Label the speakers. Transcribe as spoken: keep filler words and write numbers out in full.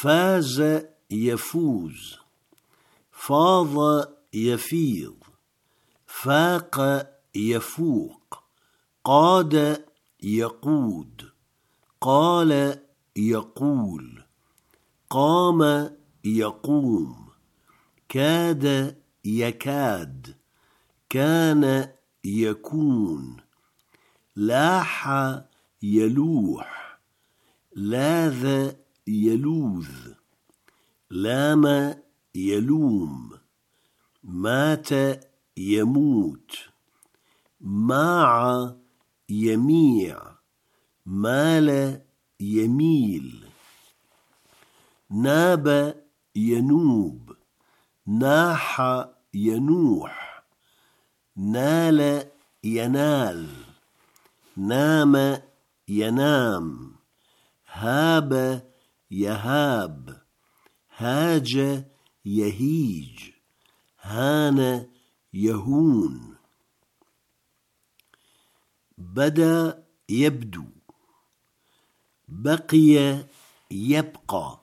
Speaker 1: فاز يفوز، فاض يفيض، فاق يفوق، قاد يقود، قال يقول، قام يقوم، كاد يكاد، كان يكون، لاح يلوح، لاذ يلوذ، لام يلوم، مات يموت، ماع يميع، مال يميل، ناب ينوب، ناح ينوح، نال ينال، نام ينام، هاب يهاب، هاج يهيج، هان يهون، بدا يبدو، بقي يبقى،